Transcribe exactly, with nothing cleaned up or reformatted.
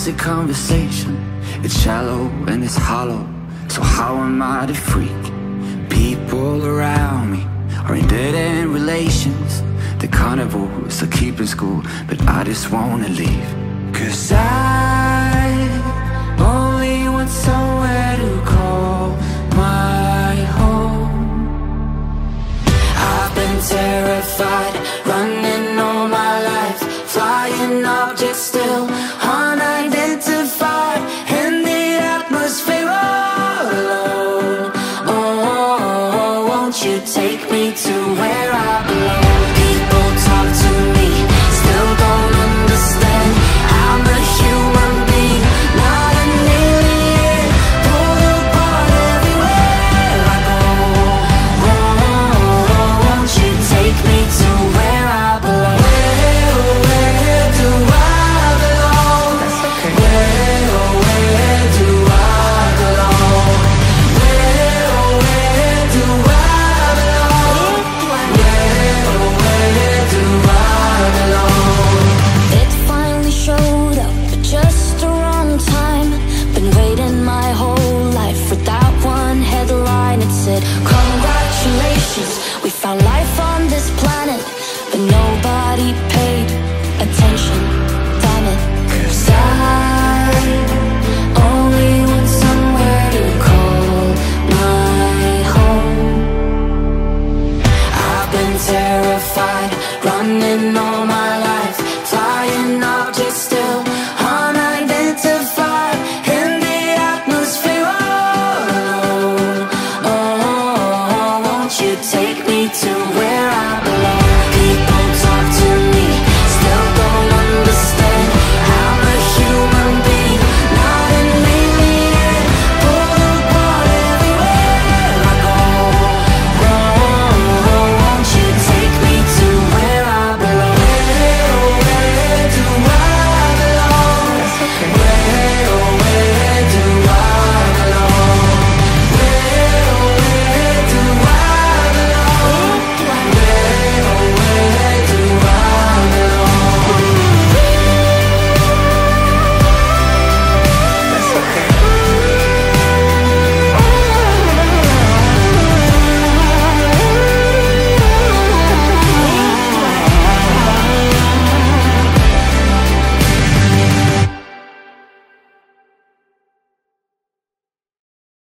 a conversation. It's shallow and it's hollow. So how am I to freak? People around me are in dead-end relations. The carnivals are keeping school, but I just wanna leave. Cause I only want somewhere to call my home. I've been terrified, running all my life, flying objects still unidentified, in the atmosphere all alone. Oh, won't you take me to where I